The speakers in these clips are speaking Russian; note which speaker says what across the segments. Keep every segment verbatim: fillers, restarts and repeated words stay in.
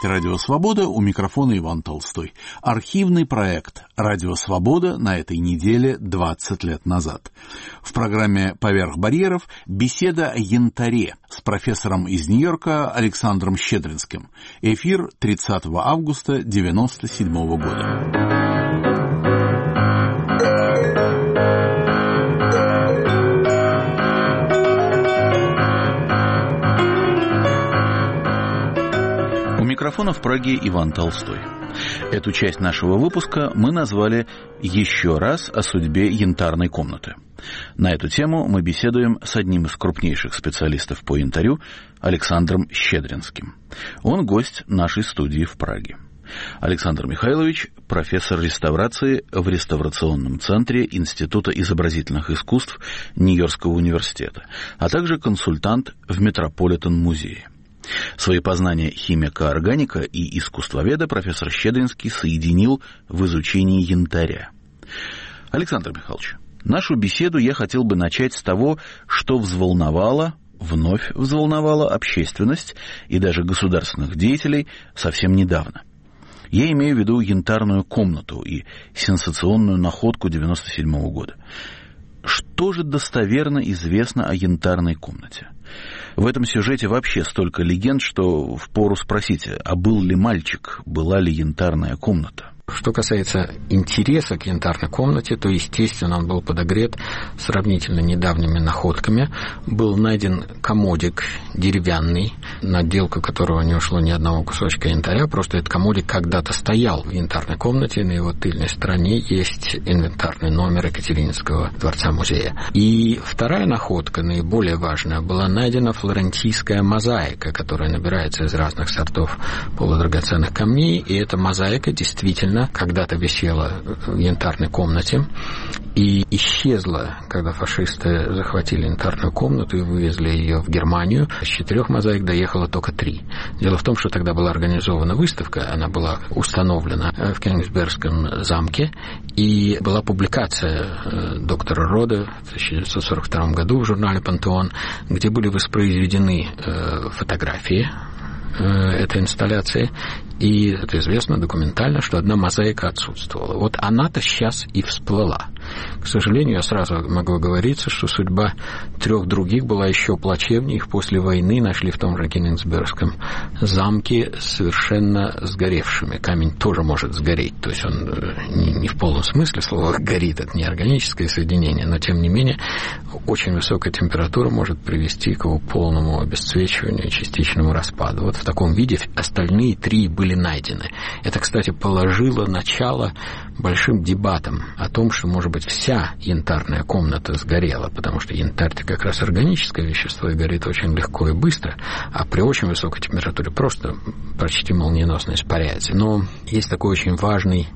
Speaker 1: слушаете «Радио Свобода», у микрофона Иван Толстой. Архивный проект «Радио Свобода» на этой неделе двадцать лет назад. В программе «Поверх барьеров» беседа о янтаре с профессором из Нью-Йорка Александром Щедринским. Эфир тридцатого августа девяносто седьмого года. У микрофона в Праге Иван Толстой. Эту часть нашего выпуска мы назвали «Еще раз о судьбе янтарной комнаты». На эту тему мы беседуем с одним из крупнейших специалистов по янтарю Александром Щедринским. Он гость нашей студии в Праге. Александр Михайлович – профессор реставрации в реставрационном центре Института изобразительных искусств Нью-Йоркского университета, а также консультант в Метрополитен-музее. Свои познания химика-органика и искусствоведа профессор Щедринский соединил в изучении янтаря. Александр Михайлович, нашу беседу я хотел бы начать с того, что взволновало, вновь взволновало общественность и даже государственных деятелей совсем недавно. Я имею в виду янтарную комнату и сенсационную находку девяносто седьмого года. Что же достоверно известно о янтарной комнате? В этом сюжете вообще столько легенд, что впору спросить, а был ли мальчик, была ли янтарная комната?
Speaker 2: Что касается интереса к янтарной комнате, то, естественно, он был подогрет сравнительно недавними находками. Был найден комодик деревянный, на отделку которого не ушло ни одного кусочка янтаря. Просто этот комодик когда-то стоял в янтарной комнате. На его тыльной стороне есть инвентарный номер Екатерининского дворца-музея. И вторая находка, наиболее важная, была найдена флорентийская мозаика, которая набирается из разных сортов полудрагоценных камней. И эта мозаика действительно когда-то висела в янтарной комнате и исчезла, когда фашисты захватили янтарную комнату и вывезли ее в Германию. С четырех мозаик доехало только три. Дело в том, что тогда была организована выставка, она была установлена в Кёнигсбергском замке, и была публикация доктора Рода в тысяча девятьсот сорок втором году в журнале «Пантеон», где были воспроизведены фотографии этой инсталляции, и это известно документально, что одна мозаика отсутствовала. Вот она-то сейчас и всплыла. К сожалению, я сразу могу оговориться, что судьба трех других была еще плачевнее. Их после войны нашли в том же Кёнигсбергском замке совершенно сгоревшими. Камень тоже может сгореть, то есть он не, не в полном смысле слова горит, это не органическое соединение, но тем не менее очень высокая температура может привести к его полному обесцвечиванию и частичному распаду. Вот в таком виде остальные три были найдены. Это, кстати, положило начало большим дебатам о том, что, может быть, вся янтарная комната сгорела, потому что янтарь-то как раз органическое вещество и горит очень легко и быстро, а при очень высокой температуре просто почти молниеносно испаряется. Но есть такой очень важный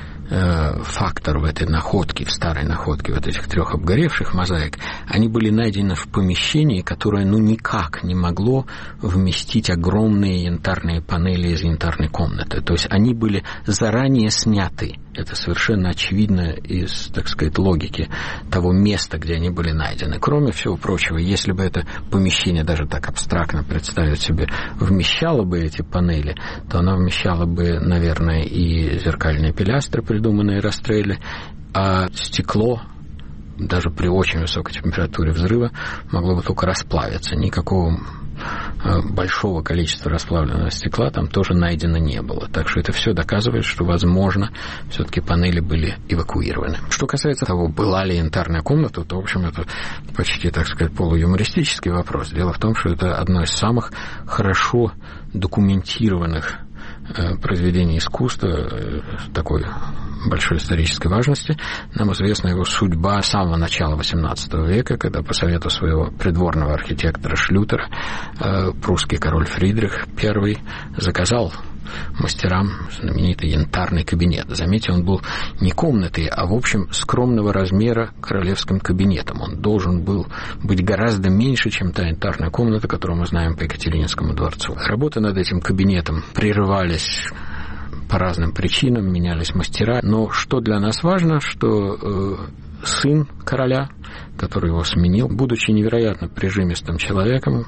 Speaker 2: фактор в этой находке, в старой находке, вот этих трех обгоревших мозаик. Они были найдены в помещении, которое ну никак не могло вместить огромные янтарные панели из янтарной комнаты. То есть они были заранее сняты. Это совершенно очевидно из, так сказать, логики того места, где они были найдены. Кроме всего прочего, если бы это помещение, даже так абстрактно представить себе, вмещало бы эти панели, то оно вмещало бы, наверное, и зеркальные пилястры, придуманные Растрелли, а стекло, даже при очень высокой температуре взрыва, могло бы только расплавиться. Никакого большого количества расплавленного стекла там тоже найдено не было. Так что это все доказывает, что, возможно, все-таки панели были эвакуированы. Что касается того, была ли янтарная комната, то, в общем, это почти, так сказать, полуюмористический вопрос. Дело в том, что это одно из самых хорошо документированных произведений искусства такой большой исторической важности. Нам известна его судьба с самого начала восемнадцатого века, когда по совету своего придворного архитектора Шлютера прусский король Фридрих I заказал мастерам знаменитый янтарный кабинет. Заметьте, он был не комнатой, а, в общем, скромного размера королевским кабинетом. Он должен был быть гораздо меньше, чем та янтарная комната, которую мы знаем по Екатерининскому дворцу. Работы над этим кабинетом прерывались по разным причинам, менялись мастера. Но что для нас важно, что э, сын короля, который его сменил, будучи невероятно прижимистым человеком,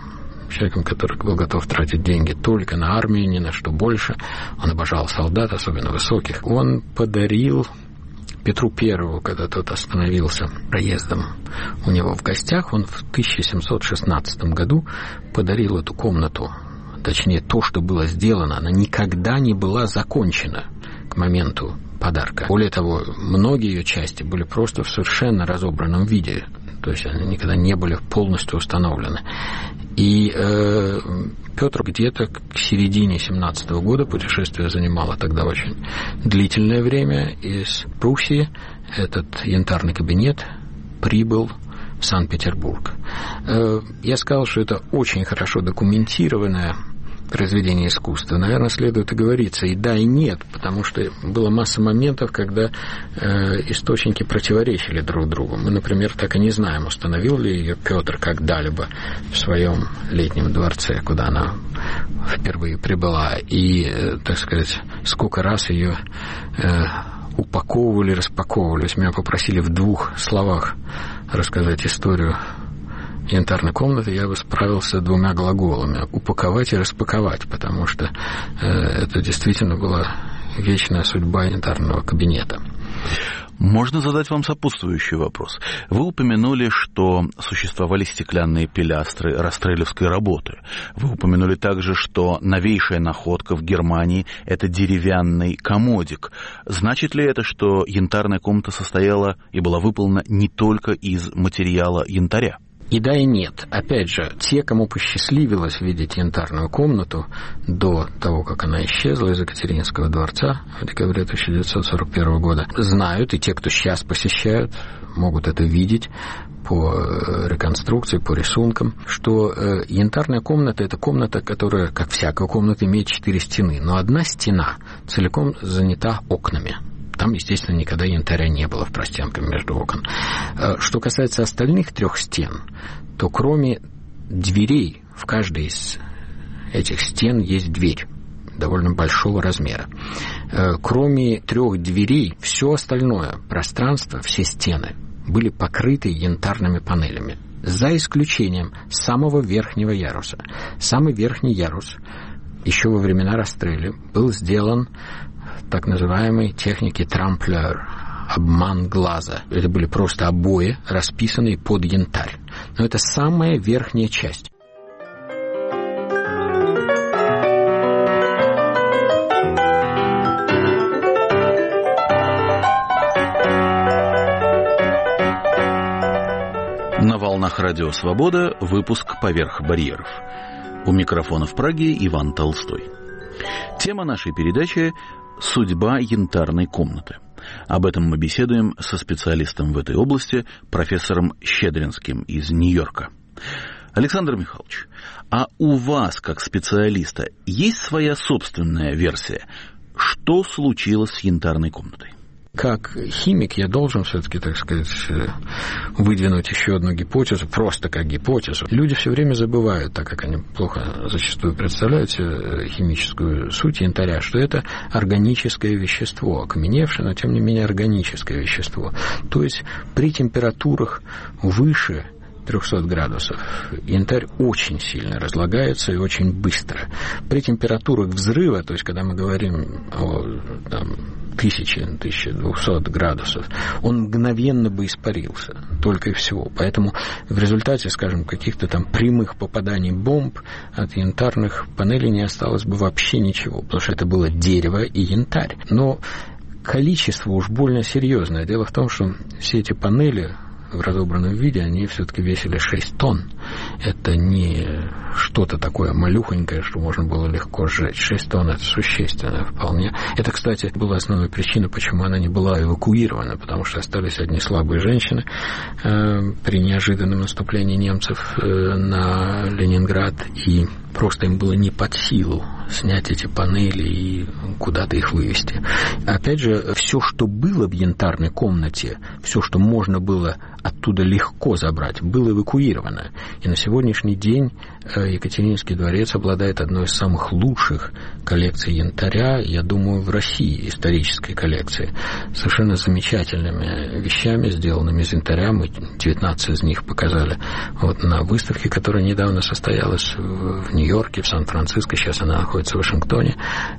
Speaker 2: человеком, который был готов тратить деньги только на армию, ни на что больше. Он обожал солдат, особенно высоких. Он подарил Петру Первому, когда тот остановился проездом у него в гостях, он в тысяча семьсот шестнадцатом году подарил эту комнату, точнее, то, что было сделано, она никогда не была закончена к моменту подарка. Более того, многие ее части были просто в совершенно разобранном виде, то есть они никогда не были полностью установлены. И э, Петр где-то к середине семнадцатого года, путешествие занимало тогда очень длительное время, из Пруссии этот янтарный кабинет прибыл в Санкт-Петербург. Э, я сказал, что это очень хорошо документированное произведение искусства. Наверное, следует оговориться и да, и нет, потому что была масса моментов, когда э, источники противоречили друг другу. Мы, например, так и не знаем, установил ли ее Петр когда-либо в своем летнем дворце, куда она впервые прибыла, и, э, так сказать, сколько раз ее э, упаковывали, распаковывали. То есть меня попросили в двух словах рассказать историю янтарной комнаты, я бы справился двумя глаголами: упаковать и распаковать, потому что э, это действительно была вечная судьба янтарного кабинета.
Speaker 1: Можно задать вам сопутствующий вопрос. Вы упомянули, что существовали стеклянные пилястры растрелевской работы. Вы упомянули также, что новейшая находка в Германии – это деревянный комодик. Значит ли это, что янтарная комната состояла и была выполнена не только из материала янтаря?
Speaker 2: И да, и нет. Опять же, те, кому посчастливилось видеть янтарную комнату до того, как она исчезла из Екатерининского дворца в декабре тысяча девятьсот сорок первого года, знают, и те, кто сейчас посещают, могут это видеть по реконструкции, по рисункам, что янтарная комната – это комната, которая, как всякая комната, имеет четыре стены, но одна стена целиком занята окнами. Там, естественно, никогда янтаря не было в простенках между окон. Что касается остальных трех стен, то кроме дверей в каждой из этих стен есть дверь довольно большого размера. Кроме трех дверей, все остальное пространство, все стены были покрыты янтарными панелями, за исключением самого верхнего яруса. Самый верхний ярус еще во времена Растрелли был сделан так называемой техники трамплер, обман глаза. Это были просто обои, расписанные под янтарь. Но это самая верхняя часть.
Speaker 1: На волнах Радио Свобода выпуск «Поверх барьеров». У микрофона в Праге Иван Толстой. Тема нашей передачи – «Судьба янтарной комнаты». Об этом мы беседуем со специалистом в этой области, профессором Щедринским из Нью-Йорка. Александр Михайлович, а у вас, как специалиста, есть своя собственная версия? Что случилось с янтарной комнатой?
Speaker 2: Как химик я должен все-таки, так сказать, выдвинуть еще одну гипотезу, просто как гипотезу. Люди все время забывают, так как они плохо зачастую представляют себе химическую суть янтаря, что это органическое вещество, окаменевшее, но тем не менее органическое вещество. То есть при температурах выше трехсот градусов янтарь очень сильно разлагается и очень быстро. При температурах взрыва, то есть когда мы говорим о там, тысяче, тысяче двухсот градусов, он мгновенно бы испарился, только и всего. Поэтому в результате, скажем, каких-то там прямых попаданий бомб от янтарных панелей не осталось бы вообще ничего, потому что это было дерево и янтарь. Но количество уж больно серьезное. Дело в том, что все эти панели в разобранном виде, они все-таки весили шесть тонн. Это не что-то такое малюхонькое, что можно было легко сжечь. шесть тонн – это существенно вполне. Это, кстати, была основная причина, почему она не была эвакуирована, потому что остались одни слабые женщины э, при неожиданном наступлении немцев э, на Ленинград, и просто им было не под силу снять эти панели и куда-то их вывести. Опять же, все, что было в янтарной комнате, все, что можно было оттуда легко забрать, было эвакуировано. И на сегодняшний день Екатерининский дворец обладает одной из самых лучших коллекций янтаря, я думаю, в России, исторической коллекции. Совершенно замечательными вещами, сделанными из янтаря. Мы девятнадцать из них показали вот на выставке, которая недавно состоялась в Нью-Йорке, в Сан-Франциско, сейчас она находится в Вашингтоне.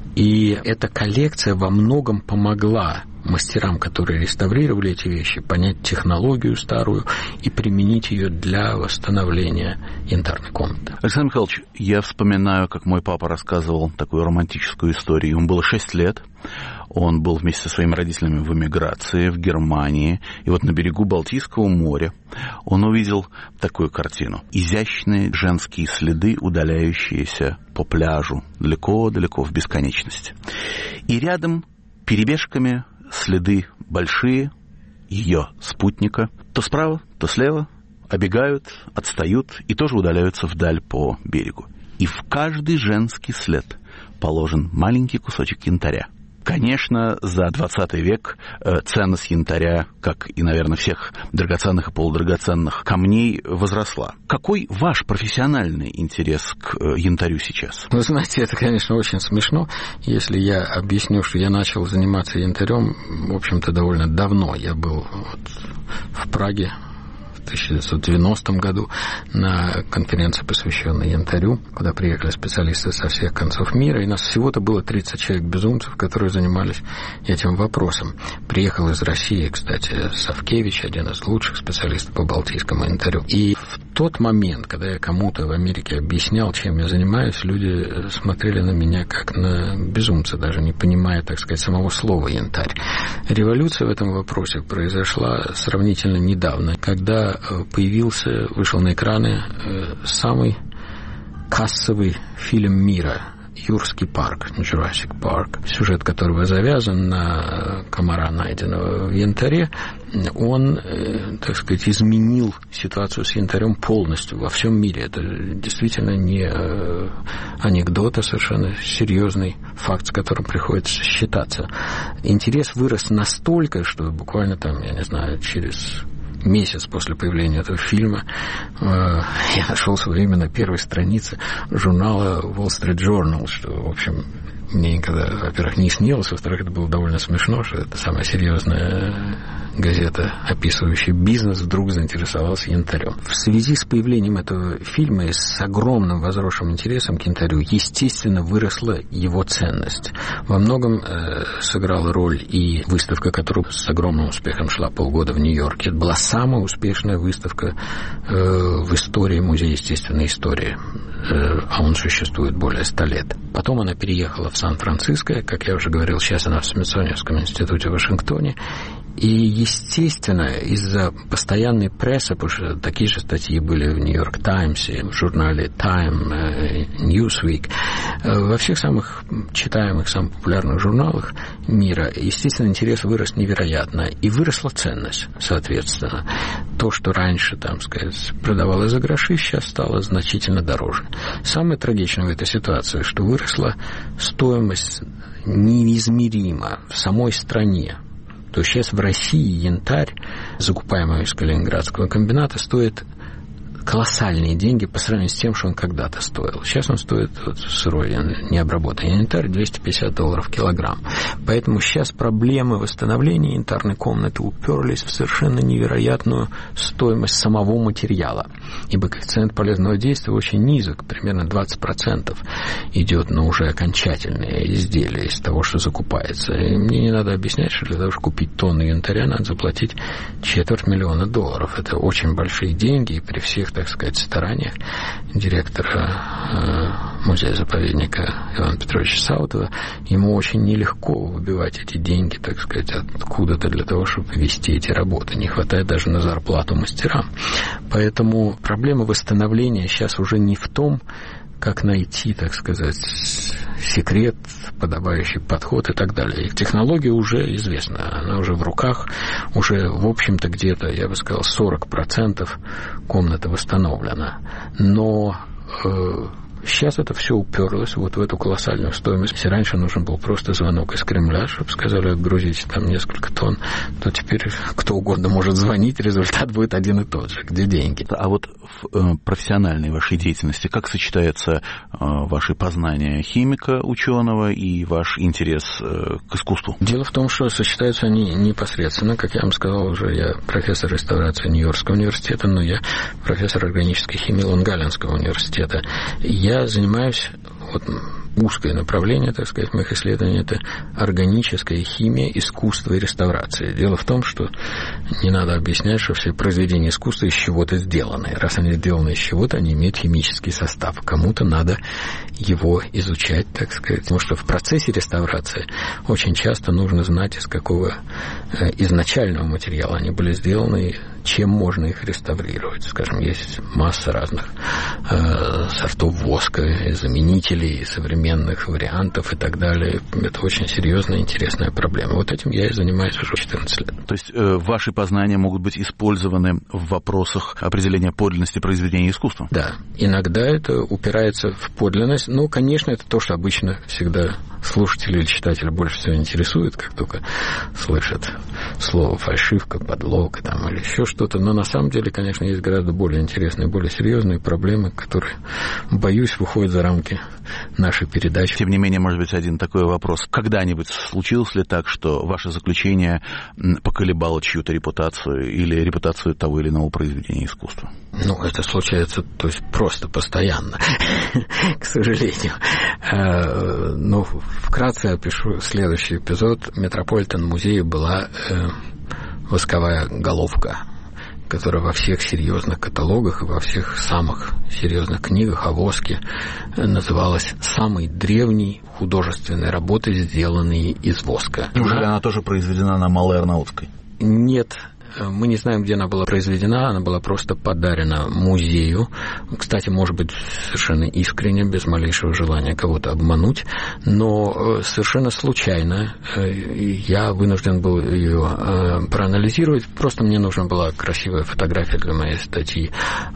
Speaker 2: И эта коллекция во многом помогла мастерам, которые реставрировали эти вещи, понять технологию старую и применить ее для восстановления янтарной комнаты.
Speaker 1: Александр Михайлович, я вспоминаю, как мой папа рассказывал такую романтическую историю. Ему было шесть лет, он был вместе со своими родителями в эмиграции в Германии, и вот на берегу Балтийского моря он увидел такую картину. Изящные женские следы, удаляющиеся по пляжу далеко-далеко в бесконечность. И рядом перебежками следы большие, ее спутника, то справа, то слева, обегают, отстают и тоже удаляются вдаль по берегу. И в каждый женский след положен маленький кусочек янтаря. Конечно, за двадцатый век ценность янтаря, как и, наверное, всех драгоценных и полудрагоценных камней, возросла. Какой ваш профессиональный интерес к янтарю сейчас?
Speaker 2: Вы знаете, это, конечно, очень смешно, если я объясню, что я начал заниматься янтарем, в общем-то, довольно давно. Я был вот в Праге в тысяча девятьсот девяностом году на конференции, посвященной янтарю, куда приехали специалисты со всех концов мира, и нас всего-то было тридцать человек-безумцев, которые занимались этим вопросом. Приехал из России, кстати, Савкевич, один из лучших специалистов по балтийскому янтарю. И в тот момент, когда я кому-то в Америке объяснял, чем я занимаюсь, люди смотрели на меня как на безумца, даже не понимая, так сказать, самого слова янтарь. Революция в этом вопросе произошла сравнительно недавно, когда появился, вышел на экраны самый кассовый фильм мира «Юрский парк», «Jurassic Park», сюжет которого завязан на комара, найденного в янтаре. Он, так сказать, изменил ситуацию с янтарем полностью во всем мире. Это действительно не анекдот, а совершенно серьезный факт, с которым приходится считаться. Интерес вырос настолько, что буквально там, я не знаю, через месяц после появления этого фильма э, я нашел свое имя на первой странице журнала Wall Street Journal, что, в общем, мне никогда, во-первых, не снилось, во-вторых, это было довольно смешно, что это самая серьезная газета, описывающая бизнес, вдруг заинтересовалась янтарем. В связи с появлением этого фильма и с огромным возросшим интересом к янтарю, естественно, выросла его ценность. Во многом э, сыграла роль и выставка, которая с огромным успехом шла полгода в Нью-Йорке. Это была самая успешная выставка э, в истории Музея естественной истории, э, а он существует более ста лет. Потом она переехала в Сан-Франциско, как я уже говорил, сейчас она в Смитсонианском институте в Вашингтоне. И, естественно, из-за постоянной прессы, потому что такие же статьи были в «Нью-Йорк Таймсе», в журнале «Time», «Newsweek», во всех самых читаемых, самых популярных журналах мира, естественно, интерес вырос невероятно. И выросла ценность, соответственно. То, что раньше, там, сказать, продавалось за гроши, сейчас стало значительно дороже. Самое трагичное в этой ситуации, что выросла стоимость неизмеримо в самой стране. То есть сейчас в России янтарь, закупаемый из Калининградского комбината, стоит колоссальные деньги по сравнению с тем, что он когда-то стоил. Сейчас он стоит, вот, сырой, необработанный янтарь, двести пятьдесят долларов килограмм. Поэтому сейчас проблемы восстановления янтарной комнаты уперлись в совершенно невероятную стоимость самого материала. Ибо коэффициент полезного действия очень низок, примерно двадцать процентов идет на уже окончательные изделия из того, что закупается. И мне не надо объяснять, что для того, чтобы купить тонну янтаря, надо заплатить четверть миллиона долларов. Это очень большие деньги, и при всех, так сказать, стараниях директора э, музея-заповедника Ивана Петровича Саутова, ему очень нелегко выбивать эти деньги, так сказать, откуда-то для того, чтобы вести эти работы. Не хватает даже на зарплату мастерам. Поэтому проблема восстановления сейчас уже не в том, как найти, так сказать, секрет, подобающий подход и так далее. Их технология уже известна, она уже в руках, уже, в общем-то, где-то, я бы сказал, сорок процентов комнаты восстановлена. Но э, Сейчас это все уперлось вот в эту колоссальную стоимость. Если раньше нужен был просто звонок из Кремля, чтобы сказали отгрузить там несколько тонн, то теперь кто угодно может звонить, результат будет один и тот же. Где деньги?
Speaker 1: А вот в э, профессиональной вашей деятельности как сочетается э, ваше познание химика, ученого и ваш интерес э, к искусству?
Speaker 2: Дело в том, что сочетаются они непосредственно. Как я вам сказал уже, я профессор реставрации Нью-Йоркского университета, но я профессор органической химии Лонг-Айлендского университета. Я занимаюсь, вот, узкое направление, так сказать, моих исследований, это органическая химия, искусство и реставрация. Дело в том, что не надо объяснять, что все произведения искусства из чего-то сделаны. Раз они сделаны из чего-то, они имеют химический состав. Кому-то надо его изучать, так сказать. Потому что в процессе реставрации очень часто нужно знать, из какого изначального материала они были сделаны, чем можно их реставрировать. Скажем, есть масса разных э, сортов воска, заменителей, современных вариантов и так далее. Это очень серьезная, интересная проблема. Вот этим я и занимаюсь уже четырнадцать лет.
Speaker 1: То есть э, ваши познания могут быть использованы в вопросах определения подлинности произведения искусства?
Speaker 2: Да. Иногда это упирается в подлинность. Ну, конечно, это то, что обычно всегда слушатели или читатели больше всего интересует, как только слышат слово фальшивка, подлог там, или еще что-то. Но на самом деле, конечно, есть гораздо более интересные, более серьезные проблемы, которые, боюсь, выходят за рамки нашей передачи.
Speaker 1: Тем не менее, может быть, один такой вопрос. Когда-нибудь случилось ли так, что ваше заключение поколебало чью-то репутацию или репутацию того или иного произведения искусства?
Speaker 2: Ну, это случается, то есть, просто постоянно, к сожалению. Ну, вкратце опишу следующий эпизод. В Метрополитен-музее была восковая головка, которая во всех серьезных каталогах и во всех самых серьезных книгах о воске называлась самой древней художественной работой, сделанной из воска.
Speaker 1: Неужели она, она тоже произведена на Малой Арнаутской?
Speaker 2: Нет. Мы не знаем, где она была произведена, она была просто подарена музею. Кстати, может быть, совершенно искренне, без малейшего желания кого-то обмануть, но совершенно случайно я вынужден был ее проанализировать. Просто мне нужна была красивая фотография для моей статьи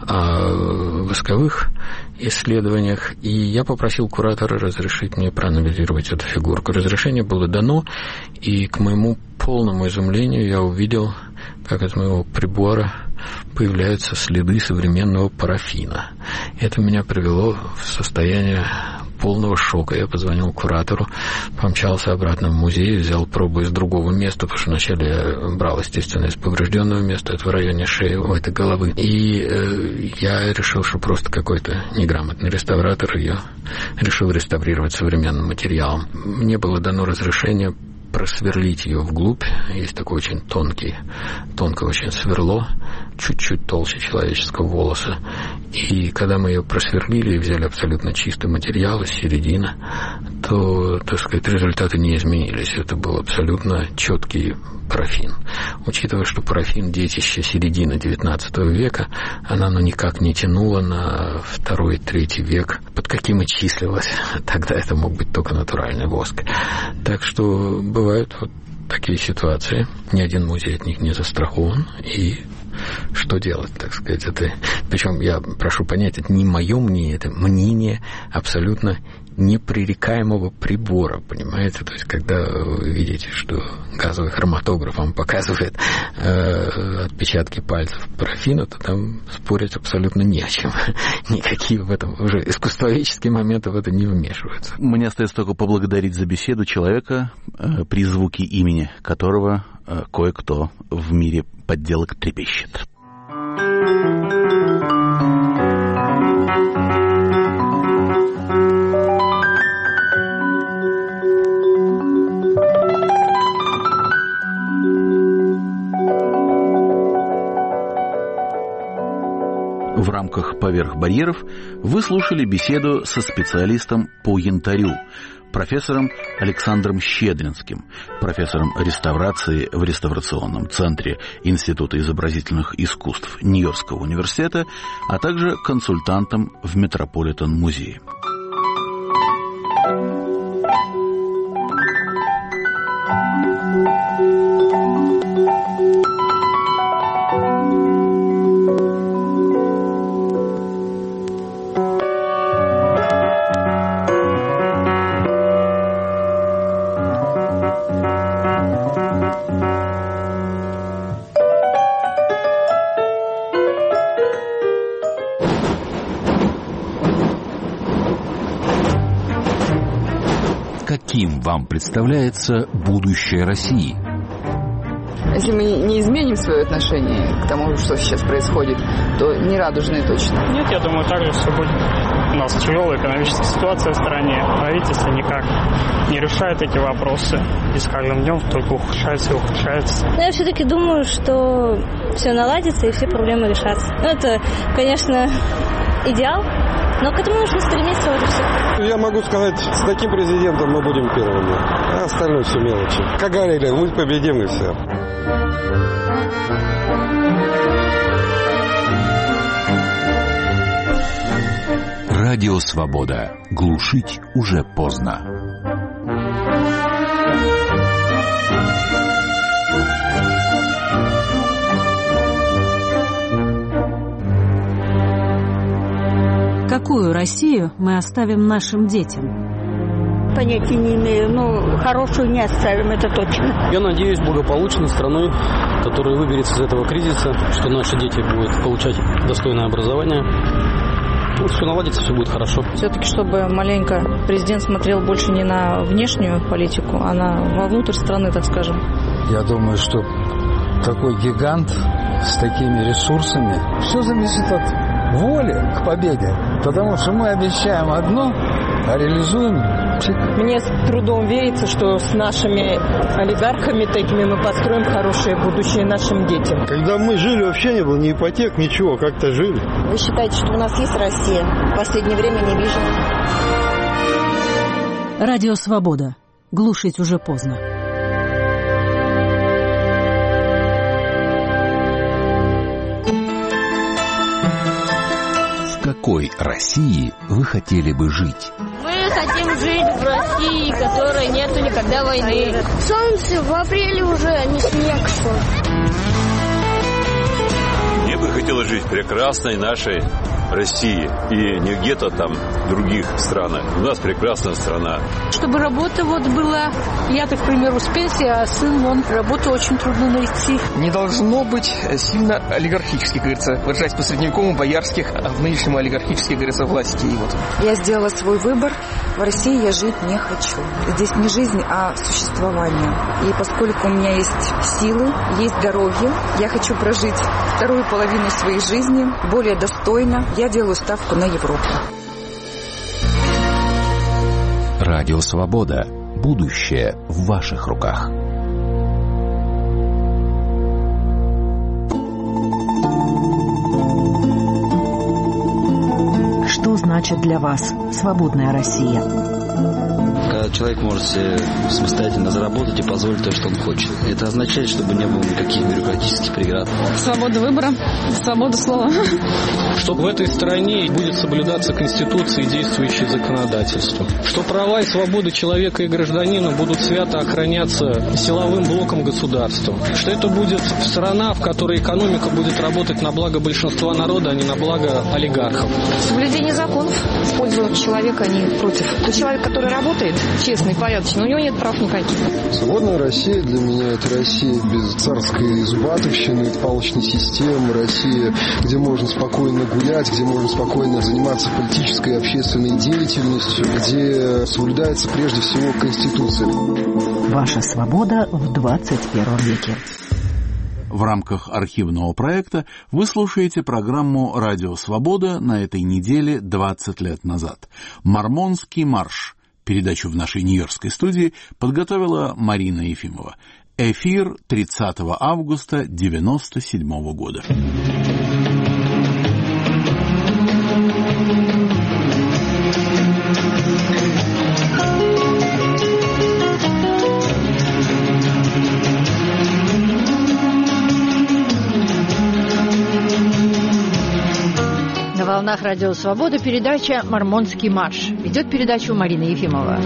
Speaker 2: о восковых исследованиях, и я попросил куратора разрешить мне проанализировать эту фигурку. Разрешение было дано, и к моему полному изумлению я увидел, как от моего прибора появляются следы современного парафина. Это меня привело в состояние полного шока. Я позвонил куратору, помчался обратно в музей, взял пробу из другого места, потому что вначале я брал, естественно, из поврежденного места, это в районе шеи, у этой головы. И э, я решил, что просто какой-то неграмотный реставратор ее решил реставрировать современным материалом. Мне было дано разрешение просверлить ее вглубь. Есть такой очень тонкий, тонкое очень сверло, чуть-чуть толще человеческого волоса. И когда мы ее просверлили и взяли абсолютно чистый материал из середины, то, так сказать, результаты не изменились. Это был абсолютно четкий парафин. Учитывая, что парафин — детище середины девятнадцатого века, она ну, никак не тянула на второй-третий век, под каким и числилась. Тогда это мог быть только натуральный воск. Так что бывают вот такие ситуации. Ни один музей от них не застрахован. И что делать, так сказать? Это... Причем я прошу понять, это не мое мнение, это мнение абсолютно непререкаемого прибора, понимаете? То есть, когда вы видите, что газовый хроматограф вам показывает э, отпечатки пальцев парафина, то там спорить абсолютно не о чем. Никакие в этом уже искусствоведческие моменты в это не вмешиваются.
Speaker 1: Мне остается только поблагодарить за беседу человека, э, при звуке имени которого э, кое-кто в мире подделок трепещет. В рамках «Поверх барьеров» вы слушали беседу со специалистом по янтарю, профессором Александром Щедринским, профессором реставрации в реставрационном центре Института изобразительных искусств Нью-Йоркского университета, а также консультантом в Метрополитен-музее.
Speaker 3: вам представляется будущее России?
Speaker 4: Если мы не изменим свое отношение к тому, что сейчас происходит, то не радужные точно.
Speaker 5: Нет, я думаю, так же все будет. У нас тяжелая экономическая ситуация в стране. Правительство никак не решает эти вопросы. И с каждым днем только ухудшается и ухудшается.
Speaker 6: Но я все-таки думаю, что все наладится и все проблемы решатся. Ну, это, конечно, идеал, но к этому нужно стремиться, вот и все.
Speaker 7: Я могу сказать, с таким президентом мы будем первыми, а остальное все мелочи. Как говорили, мы победим и все.
Speaker 3: Радио «Свобода». Глушить уже поздно.
Speaker 8: Какую Россию мы оставим нашим детям?
Speaker 9: Понятия не имею, но хорошую не оставим, это точно.
Speaker 10: Я надеюсь, благополучной страной, которая выберется из этого кризиса, что наши дети будут получать достойное образование. Ну, все наладится, все будет хорошо.
Speaker 11: Все-таки, чтобы маленько президент смотрел больше не на внешнюю политику, а на вовнутрь страны, так скажем.
Speaker 12: Я думаю, что такой гигант с такими ресурсами, все зависит от воли к победе. Потому что мы обещаем одно, а реализуем.
Speaker 13: Мне с трудом верится, что с нашими олигархами такими мы построим хорошее будущее нашим детям.
Speaker 7: Когда мы жили, вообще не было ни ипотек, ничего, как-то жили.
Speaker 14: Вы считаете, что у нас есть Россия? В последнее время не вижу.
Speaker 8: Радио «Свобода». Глушить уже поздно.
Speaker 3: В какой России вы хотели бы жить?
Speaker 15: Мы хотим жить в России, в которой нету никогда войны.
Speaker 16: Солнце в апреле уже, а не снег шел.
Speaker 17: Мне бы хотелось жить в прекрасной нашей России и не где-то там в других странах. У нас прекрасная страна.
Speaker 18: Чтобы работа вот была, я, так, к примеру, с пенсии, а сын, он, работу очень трудно найти.
Speaker 19: Не должно быть сильно олигархических, говорится, выражаясь по-средневековому, боярских, а в нынешнем олигархических, говорится, властей. Вот.
Speaker 4: Я сделала свой выбор. В России я жить не хочу. Здесь не жизнь, а существование. И поскольку у меня есть силы, есть здоровье, я хочу прожить вторую половину своей жизни более достойно. Я делаю ставку на Европу.
Speaker 3: Радио «Свобода». Будущее в ваших руках.
Speaker 8: Что значит для вас свободная Россия?
Speaker 20: Когда человек может себе самостоятельно заработать и позволить то, что он хочет. Это означает, чтобы не было никаких бюрократических преград.
Speaker 18: Свобода выбора, свобода слова.
Speaker 10: Что в этой стране будет соблюдаться Конституция и действующее законодательство. Что права и свободы человека и гражданина будут свято охраняться силовым блоком государства. Что это будет страна, в которой экономика будет работать на благо большинства народа, а не на благо олигархов.
Speaker 11: Соблюдение законов в пользу человека, а не против. Тот человек, который работает, честный, порядочный, у него нет прав никаких.
Speaker 7: Свободная Россия для меня — это Россия без царской зубатовщины, палочной системы, Россия, где можно спокойно гулять, где можно спокойно заниматься политической и общественной деятельностью, где соблюдается прежде всего Конституция.
Speaker 8: Ваша свобода в двадцать первом веке.
Speaker 1: В рамках архивного проекта вы слушаете программу «Радио Свобода» на этой неделе двадцать лет назад. «Мормонский марш». Передачу в нашей нью-йоркской студии подготовила Марина Ефимова. Эфир тридцатого августа девяносто седьмого года.
Speaker 21: На волнах Радио Свобода передача «Мормонский марш». Ведет передачу Марина Ефимова.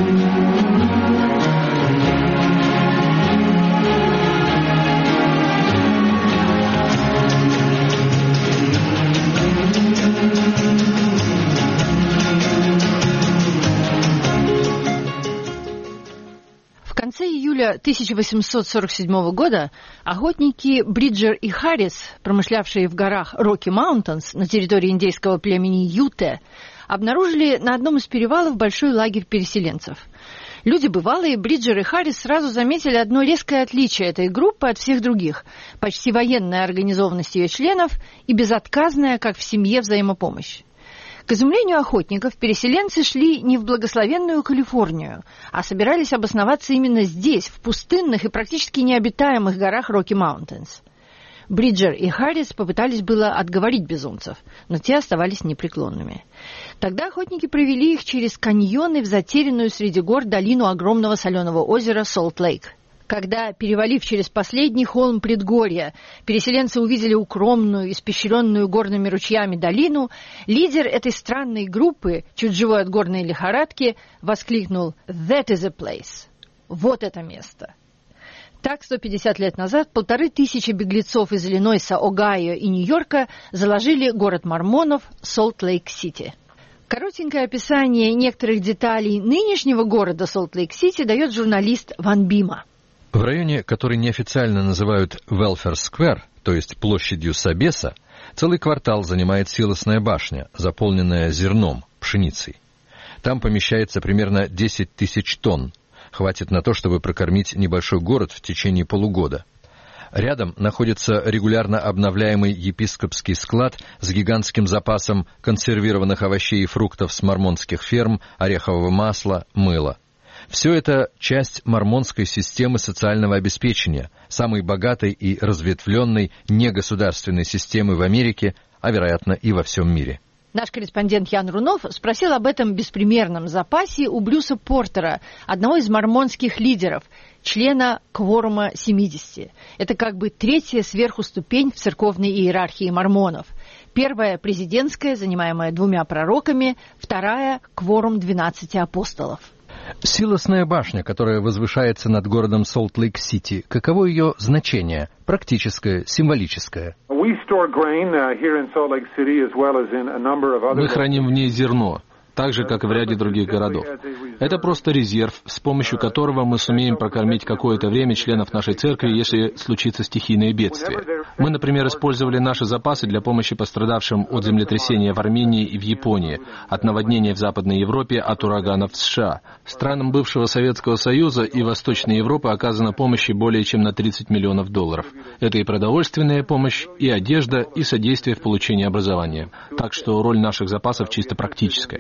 Speaker 21: В конце июля тысяча восемьсот сорок седьмого года охотники Бриджер и Харрис, промышлявшие в горах Rocky Mountains на территории индейского племени Юте, обнаружили на одном из перевалов большой лагерь переселенцев. Люди бывалые, Бриджер и Харрис сразу заметили одно резкое отличие этой группы от всех других. Почти военная организованность ее членов и безотказная, как в семье, взаимопомощь. К изумлению охотников, переселенцы шли не в благословенную Калифорнию, а собирались обосноваться именно здесь, в пустынных и практически необитаемых горах Rocky Mountains. Бриджер и Харрис попытались было отговорить безумцев, но те оставались непреклонными. Тогда охотники провели их через каньоны в затерянную среди гор долину огромного соленого озера Солт-Лейк. Когда, перевалив через последний холм предгорья, переселенцы увидели укромную, испещренную горными ручьями долину, лидер этой странной группы, чуть живой от горной лихорадки, воскликнул «That is a place!» «Вот это место!» Так, сто пятьдесят лет назад полторы тысячи беглецов из Иллинойса, Огайо и Нью-Йорка заложили город мормонов Солт-Лейк-Сити. Коротенькое описание некоторых деталей нынешнего города Солт-Лейк-Сити дает журналист Ван Бима.
Speaker 2: В районе, который неофициально называют Велфер-сквер, то есть площадью Собеса, целый квартал занимает силосная башня, заполненная зерном, пшеницей. Там помещается примерно десять тысяч тонн. Хватит на то, чтобы прокормить небольшой город в течение полугода. Рядом находится регулярно обновляемый епископский склад с гигантским запасом консервированных овощей и фруктов с мормонских ферм, орехового масла, мыла. Все это часть мормонской системы социального обеспечения, самой богатой и разветвленной негосударственной системы в Америке, а, вероятно, и во всем мире.
Speaker 21: Наш корреспондент Ян Рунов спросил об этом беспримерном запасе у Брюса Портера, одного из мормонских лидеров, члена Кворума семидесяти. Это как бы третья сверху ступень в церковной иерархии мормонов. Первая – президентская, занимаемая двумя пророками, вторая – Кворум двенадцати апостолов.
Speaker 2: Силосная башня, которая возвышается над городом Солт-Лейк-Сити, каково ее значение? Практическое, символическое?
Speaker 22: Мы
Speaker 10: храним в ней зерно, так же, как и в ряде других городов. Это просто резерв, с помощью которого мы сумеем прокормить какое-то время членов нашей церкви, если случится стихийное бедствие. Мы, например, использовали наши запасы для помощи пострадавшим от землетрясения в Армении и в Японии, от наводнения в Западной Европе, от ураганов в США. Странам бывшего Советского Союза и Восточной Европы оказана помощь более чем на тридцать миллионов долларов. Это и продовольственная помощь, и одежда, и содействие в получении образования. Так что роль наших запасов чисто практическая.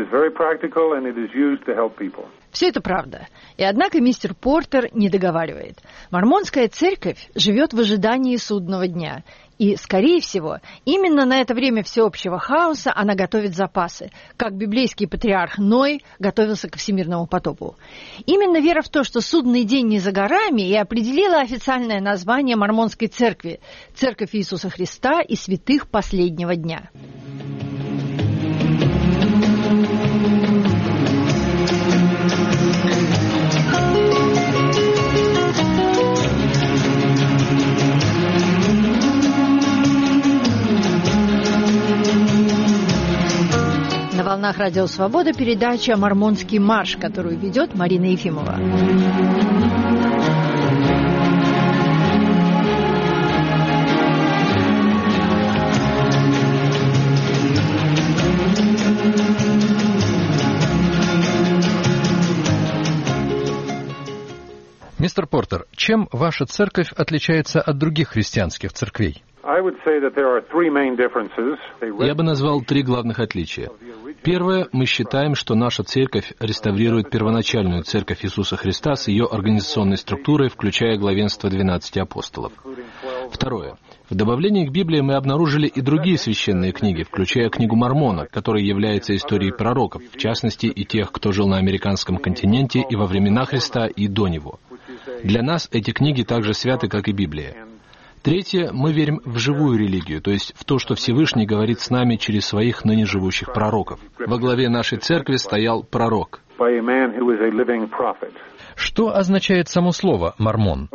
Speaker 21: Все это правда. И однако мистер Портер не договаривает. Мормонская церковь живет в ожидании судного дня. И, скорее всего, именно на это время всеобщего хаоса она готовит запасы, как библейский патриарх Ной готовился к всемирному потопу. Именно вера в то, что судный день не за горами, и определила официальное название мормонской церкви – Церковь Иисуса Христа и святых последнего дня. На волнах Радио Свобода передача «Мормонский марш», которую ведет Марина Ефимова.
Speaker 2: Мистер Портер, чем ваша церковь отличается от других христианских церквей?
Speaker 10: Я бы назвал три главных отличия. Первое, мы считаем, что наша церковь реставрирует первоначальную церковь Иисуса Христа с ее организационной структурой, включая главенство двенадцати апостолов. Второе, в добавлении к Библии мы обнаружили и другие священные книги, включая книгу Мормона, которая является историей пророков, в частности и тех, кто жил на американском континенте и во времена Христа, и до него. Для нас эти книги так же святы, как и Библия. Третье, мы верим в живую религию, то есть в то, что Всевышний говорит с нами через своих ныне живущих пророков. Во главе нашей церкви стоял пророк.
Speaker 2: Что означает само слово «мормон»?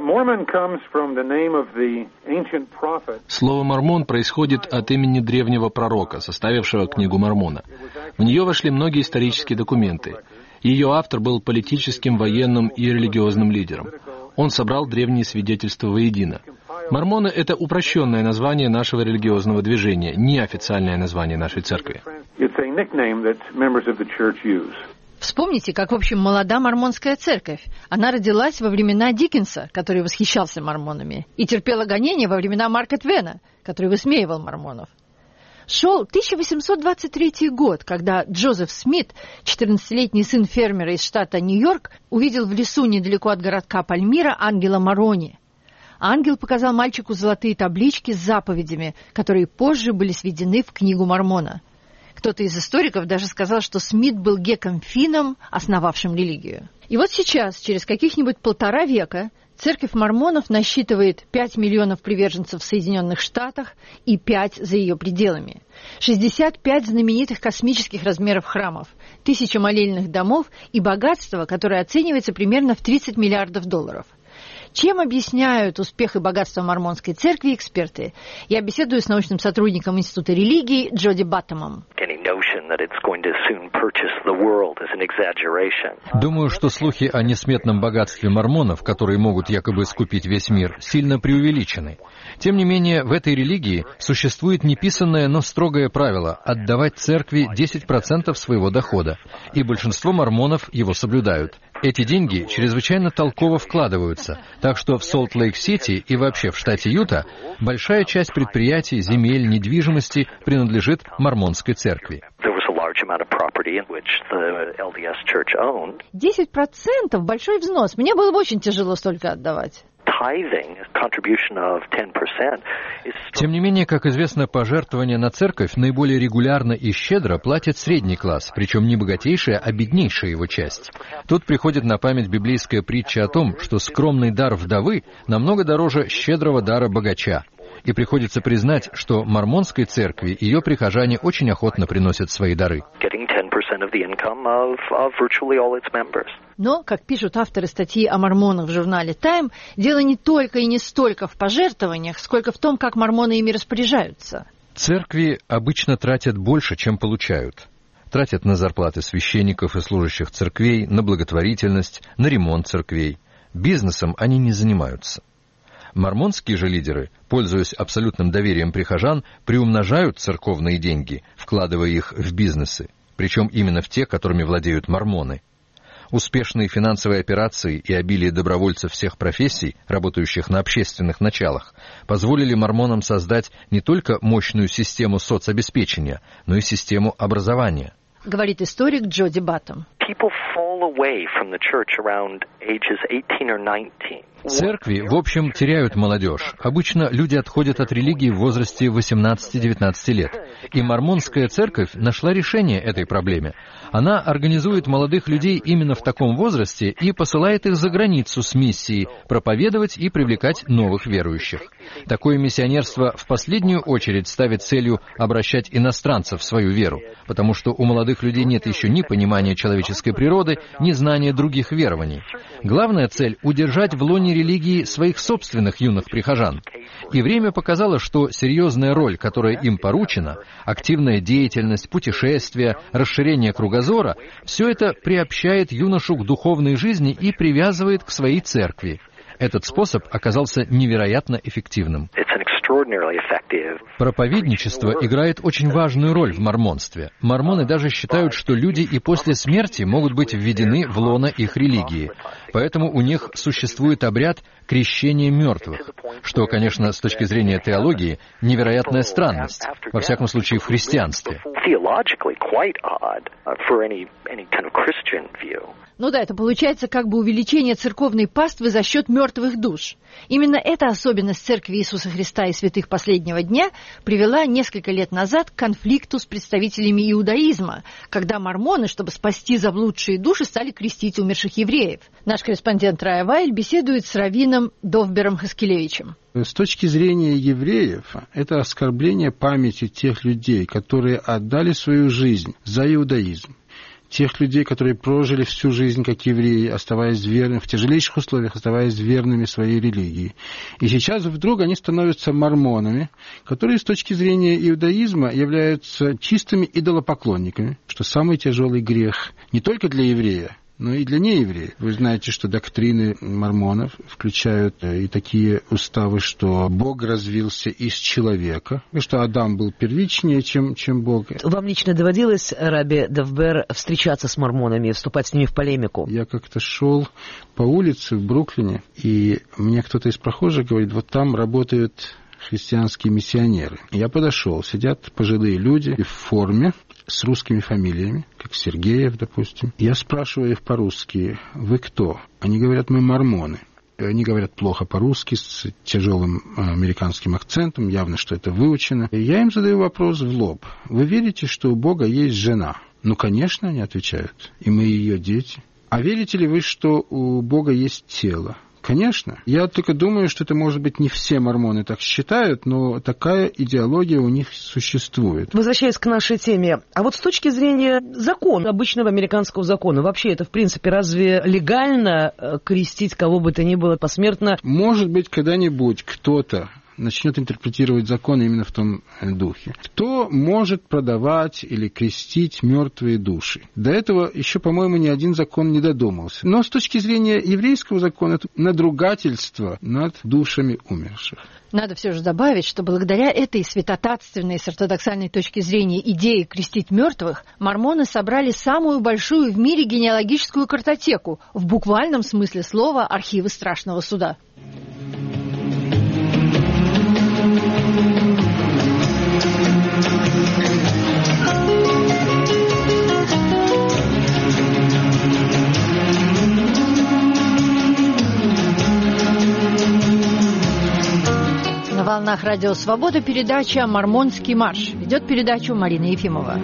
Speaker 10: Слово «мормон» происходит от имени древнего пророка, составившего книгу Мормона. В нее вошли многие исторические документы. Ее автор был политическим, военным и религиозным лидером. Он собрал древние свидетельства воедино. Мормоны — это упрощенное название нашего религиозного движения, неофициальное название нашей церкви.
Speaker 21: Вспомните, как, в общем, молода мормонская церковь. Она родилась во времена Диккенса, который восхищался мормонами, и терпела гонения во времена Марка Твена, который высмеивал мормонов. Шел тысяча восемьсот двадцать третий год, когда Джозеф Смит, четырнадцатилетний сын фермера из штата Нью-Йорк, увидел в лесу недалеко от городка Пальмира ангела Морони. Ангел показал мальчику золотые таблички с заповедями, которые позже были сведены в книгу Мормона. Кто-то из историков даже сказал, что Смит был Геком Финном, основавшим религию. И вот сейчас, через каких-нибудь полтора века, церковь мормонов насчитывает пять миллионов приверженцев в Соединенных Штатах и пять за ее пределами. шестьдесят пять знаменитых космических размеров храмов, тысяча молельных домов и богатство, которое оценивается примерно в тридцать миллиардов долларов. Чем объясняют успех и богатство мормонской церкви эксперты? Я беседую с научным сотрудником Института религии Джоди Баттомом.
Speaker 2: Думаю, что слухи о несметном богатстве мормонов, которые могут якобы скупить весь мир, сильно преувеличены. Тем не менее, в этой религии существует неписанное, но строгое правило – отдавать церкви десять процентов своего дохода, и большинство мормонов его соблюдают. Эти деньги чрезвычайно толково вкладываются, так что в Солт-Лейк-Сити и вообще в штате Юта большая часть предприятий, земель, недвижимости принадлежит мормонской церкви.
Speaker 21: Десять процентов – большой взнос. Мне было бы очень тяжело столько отдавать.
Speaker 2: Тем не менее, как известно, пожертвования на церковь наиболее регулярно и щедро платит средний класс, причем не богатейшая, а беднейшая его часть. Тут приходит на память библейская притча о том, что скромный дар вдовы намного дороже щедрого дара богача. И приходится признать, что мормонской церкви ее прихожане очень охотно приносят свои дары.
Speaker 21: Но, как пишут авторы статьи о мормонах в журнале Time, дело не только и не столько в пожертвованиях, сколько в том, как мормоны ими распоряжаются.
Speaker 2: Церкви обычно тратят больше, чем получают. Тратят на зарплаты священников и служащих церквей, на благотворительность, на ремонт церквей. Бизнесом они не занимаются. Мормонские же лидеры, пользуясь абсолютным доверием прихожан, приумножают церковные деньги, вкладывая их в бизнесы, причем именно в те, которыми владеют мормоны. Успешные финансовые операции и обилие добровольцев всех профессий, работающих на общественных началах, позволили мормонам создать не только мощную систему соцобеспечения, но и систему образования.
Speaker 21: Говорит историк Джоди Баттом.
Speaker 2: Церкви, в общем, теряют молодежь. Обычно люди отходят от религии в возрасте восемнадцати-девятнадцати лет. И мормонская церковь нашла решение этой проблеме. Она организует молодых людей именно в таком возрасте и посылает их за границу с миссией проповедовать и привлекать новых верующих. Такое миссионерство в последнюю очередь ставит целью обращать иностранцев в свою веру, потому что у молодых людей нет еще ни понимания человеческой природы, ни знания других верований. Главная цель — удержать в лоне религии своих собственных юных прихожан. И время показало, что серьезная роль, которая им поручена, активная деятельность, путешествия, расширение кругозора, все это приобщает юношу к духовной жизни и привязывает к своей церкви. Этот способ оказался невероятно эффективным. Проповедничество играет очень важную роль в мормонстве. Мормоны даже считают, что люди и после смерти могут быть введены в лоно их религии. Поэтому у них существует обряд крещения мертвых, что, конечно, с точки зрения теологии, невероятная странность, во всяком случае в христианстве.
Speaker 21: Ну да, это получается как бы увеличение церковной паствы за счет мертвых душ. Именно эта особенность Церкви Иисуса Христа и святых последнего дня привела несколько лет назад к конфликту с представителями иудаизма, когда мормоны, чтобы спасти заблудшие души, стали крестить умерших евреев. Наш корреспондент Рая Вайль беседует с раввином Довбером Хаскелевичем.
Speaker 5: С точки зрения евреев, это оскорбление памяти тех людей, которые отдали свою жизнь за иудаизм. Тех людей, которые прожили всю жизнь как евреи, оставаясь верными, в тяжелейших условиях оставаясь верными своей религии. И сейчас вдруг они становятся мормонами, которые с точки зрения иудаизма являются чистыми идолопоклонниками, что самый тяжелый грех не только для еврея, но и для неевреев. Вы знаете, что доктрины мормонов включают и такие уставы, что Бог развился из человека, и что Адам был первичнее, чем, чем Бог.
Speaker 6: Вам лично доводилось, Раби Довбер, встречаться с мормонами, вступать с ними в полемику?
Speaker 5: Я как-то шел по улице в Бруклине, и мне кто-то из прохожих говорит, вот там работают христианские миссионеры. Я подошел, сидят пожилые люди в форме с русскими фамилиями, как Сергеев, допустим. Я спрашиваю их по-русски, вы кто? Они говорят, мы мормоны. Они говорят плохо по-русски, с тяжелым американским акцентом, явно, что это выучено. И я им задаю вопрос в лоб. Вы верите, что у Бога есть жена? Ну, конечно, они отвечают. И мы ее дети. А верите ли вы, что у Бога есть тело? Конечно. Я только думаю, что это, может быть, не все мормоны так считают, но такая идеология у них существует.
Speaker 6: Возвращаясь к нашей теме, а вот с точки зрения закона, обычного американского закона, вообще это, в принципе, разве легально крестить кого бы то ни было посмертно?
Speaker 5: Может быть, когда-нибудь кто-то начнет интерпретировать закон именно в том духе. Кто может продавать или крестить мертвые души? До этого еще, по-моему, ни один закон не додумался. Но с точки зрения еврейского закона, это надругательство над душами умерших.
Speaker 21: Надо все же добавить, что благодаря этой святотатственной с ортодоксальной точки зрения идее крестить мертвых, мормоны собрали самую большую в мире генеалогическую картотеку, в буквальном смысле слова архивы страшного суда. На волнах Радио Свобода передача «Мормонский марш». Ведет передачу Марина Ефимова.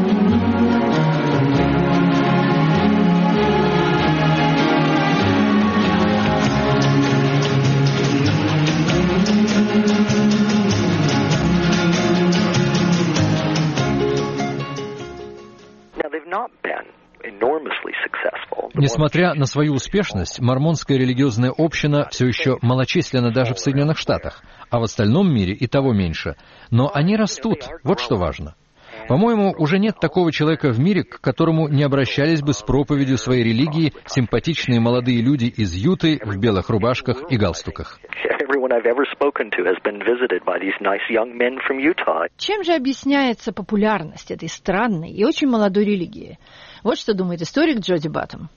Speaker 2: Несмотря на свою успешность, мормонская религиозная община все еще малочисленна даже в Соединенных Штатах, а в остальном мире и того меньше. Но они растут, вот что важно. По-моему, уже нет такого человека в мире, к которому не обращались бы с проповедью своей религии симпатичные молодые люди из Юты в белых рубашках и галстуках.
Speaker 21: Чем же объясняется популярность этой странной и очень молодой религии? Вот что думает историк Джоди Баттом.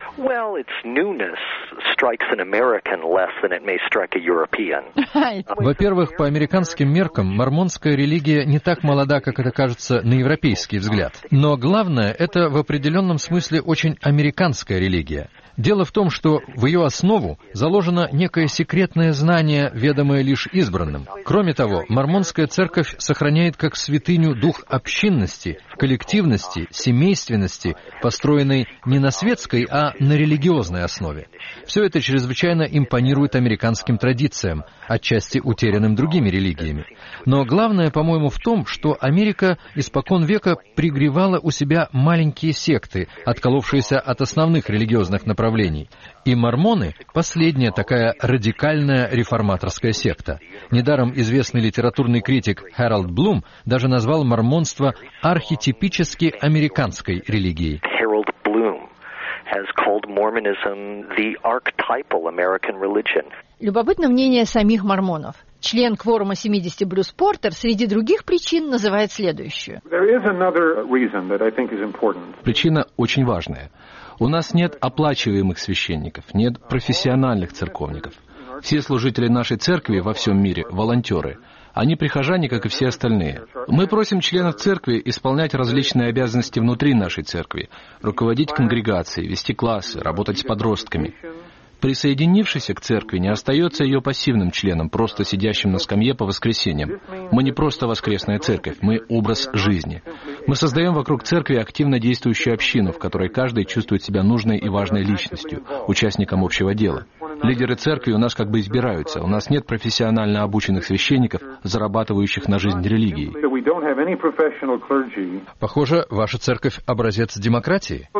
Speaker 2: Во-первых, по американским меркам мормонская религия не так молода, как это кажется на европейский взгляд. Но главное, это в определенном смысле очень американская религия. Дело в том, что в ее основу заложено некое секретное знание, ведомое лишь избранным. Кроме того, мормонская церковь сохраняет как святыню дух общинности, коллективности, семейственности, построенной не на светской, а на религиозной основе. Все это чрезвычайно импонирует американским традициям, отчасти утерянным другими религиями. Но главное, по-моему, в том, что Америка испокон века пригревала у себя маленькие секты, отколовшиеся от основных религиозных направлений. И мормоны — последняя такая радикальная реформаторская секта. Недаром известный литературный критик Хэролд Блум даже назвал мормонство архетипически американской религией.
Speaker 21: Любопытно мнение самих мормонов. Член кворума семьдесят Брюс Портер среди других причин называет следующую.
Speaker 22: Причина очень важная. У нас нет оплачиваемых священников, нет профессиональных церковников. Все служители нашей церкви во всем мире — волонтеры. Они прихожане, как и все остальные. Мы просим членов церкви исполнять различные обязанности внутри нашей церкви, руководить конгрегацией, вести классы, работать с подростками. Присоединившийся к церкви не остается ее пассивным членом, просто сидящим на скамье по воскресеньям. Мы не просто воскресная церковь, мы образ жизни. Мы создаем вокруг церкви активно действующую общину, в которой каждый чувствует себя нужной и важной личностью, участником общего дела. Лидеры церкви у нас как бы избираются. У нас нет профессионально обученных священников, зарабатывающих на жизнь религией.
Speaker 2: Похоже, ваша церковь — образец демократии.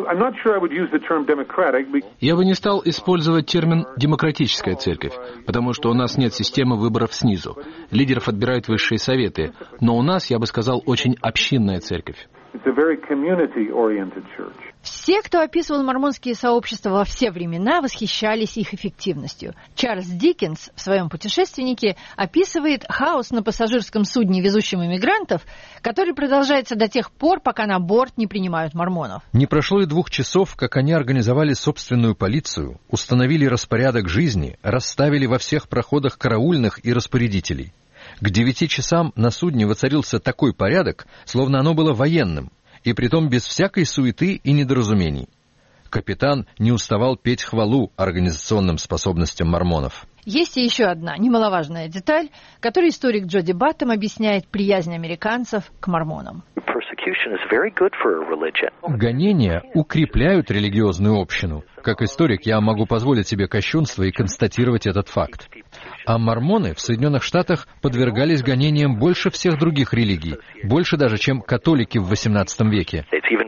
Speaker 22: Я бы не стал использовать термин «демократическая церковь», потому что у нас нет системы выборов снизу. Лидеров отбирают высшие советы. Но у нас, я бы сказал, очень общинная церковь.
Speaker 21: Все, кто описывал мормонские сообщества во все времена, восхищались их эффективностью. Чарльз Диккенс в своем «Путешественнике» описывает хаос на пассажирском судне, везущем иммигрантов, который продолжается до тех пор, пока на борт не принимают мормонов.
Speaker 2: Не прошло и двух часов, как они организовали собственную полицию, установили распорядок жизни, расставили во всех проходах караульных и распорядителей. К девяти часам на судне воцарился такой порядок, словно оно было военным, и притом без всякой суеты и недоразумений. Капитан не уставал петь хвалу организационным способностям мормонов.
Speaker 21: Есть и еще одна немаловажная деталь, которую историк Джоди Баттом объясняет приязнь американцев к мормонам.
Speaker 2: Гонения укрепляют религиозную общину. Как историк я могу позволить себе кощунство и констатировать этот факт. А мормоны в Соединенных Штатах подвергались гонениям больше всех других религий, больше даже, чем католики в восемнадцатом веке.